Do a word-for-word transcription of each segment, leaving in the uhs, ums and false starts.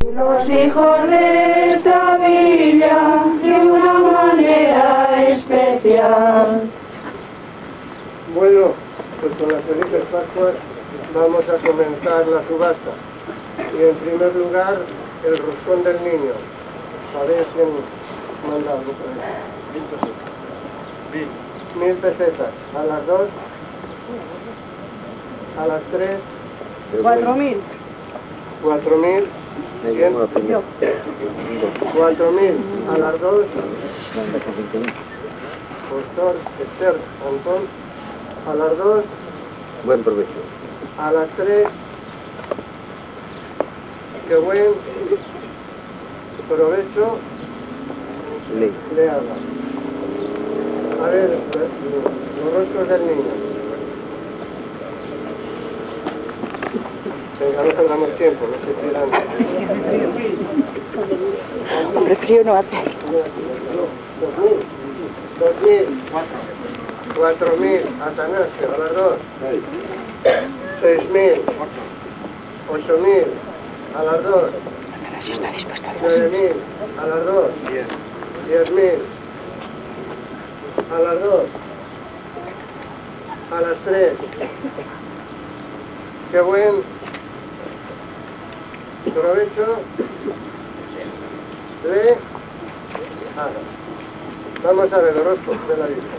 Los hijos de esta villa de una manera especial. Bueno, pues con las felices Pascuas vamos a comenzar la subasta. Y en primer lugar, el roscón del niño. ¿Sabéis quién manda algo por ahí? Mil pesetas. A las dos. A las tres. Cuatro mil. Cuatro mil. ¿Quién? Yo. Cuatro mil. A las dos. Pastor, Esther, Antón. A las dos. Buen provecho. A las tres. Qué buen provecho Le. le haga. A ver, los rostros del niño. Venga, no perdamos tiempo, no se tiran. Hombre, frío no hace. Dos mil. Dos mil. Cuatro mil. Atanasio, a las dos. Seis mil. Ocho mil. A las dos. Nueve mil. A las dos. Diez mil. A las dos. A las tres. Qué buen provecho le haga. Vamos a ver los rostros de la Virgen.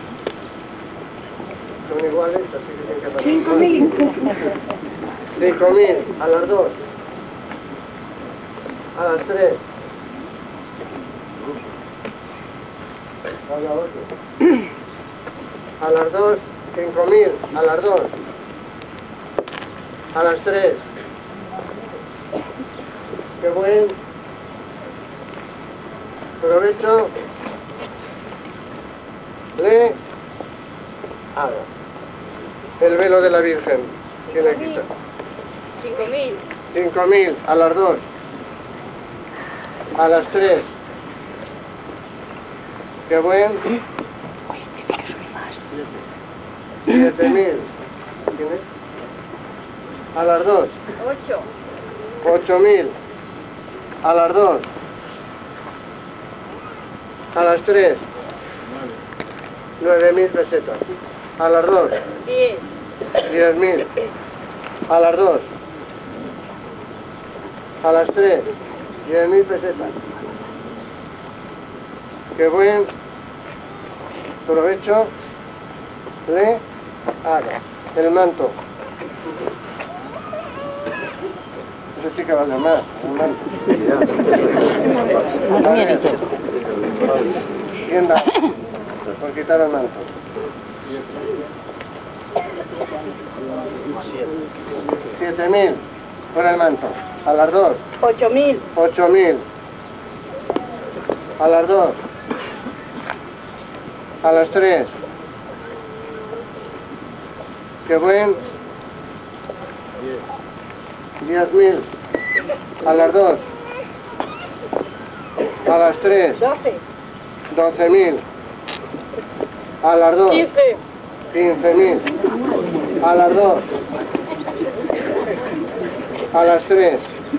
Son iguales, así que tienen que pasar. Cinco mil. Cinco mil. A las dos. A las tres. A las ocho. A las dos. Cinco mil. A las dos. A las tres. Qué buen provecho le haga. El velo de la Virgen. ¿Quién le quita? Cinco mil. Cinco mil. A las dos. A las tres. Qué buen. Siete mil. ¿Quién es? A las dos. Ocho. Ocho mil. A las dos. A las tres. Nueve mil pesetas. A las dos. Diez. Diez mil. A las dos. A las tres. Diez mil pesetas. Qué buen provecho le haga. El manto. Eso sí que vale más, el manto. A ver. ¿Quién da? Por quitar el manto. Siete mil por el manto. A las dos. Ocho mil. Ocho mil. A las dos. A las tres. Qué buen. Diez mil. A las dos. A las tres. Doce. Doce mil. A las dos. Quince. Quince mil. A las dos. A las tres.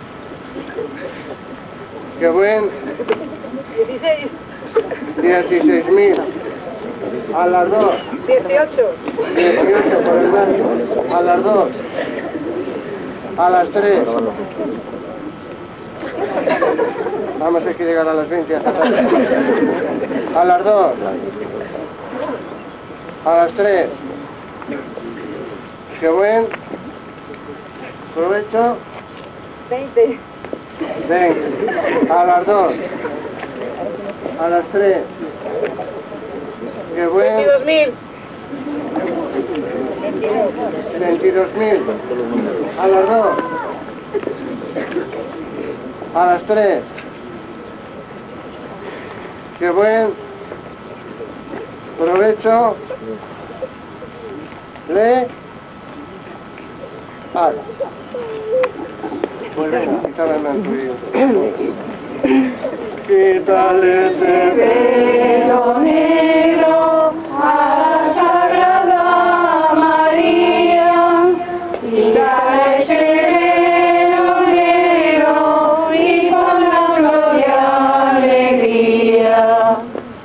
Qué buen. Dieciséis. Dieciséis mil. A las dos. Dieciocho. Dieciocho por el manto. A las dos. A las tres. Vamos a que llegar a las veinte hasta tarde. A las dos. A las tres. Qué buen provecho. Veinte. Veinte. A las dos. A las tres. Qué buen. Veintidós mil. Veintidós mil. A las dos. A las tres. Qué buen provecho le haga. Pues venga, quítale el manto y... Quítale ese velo negro.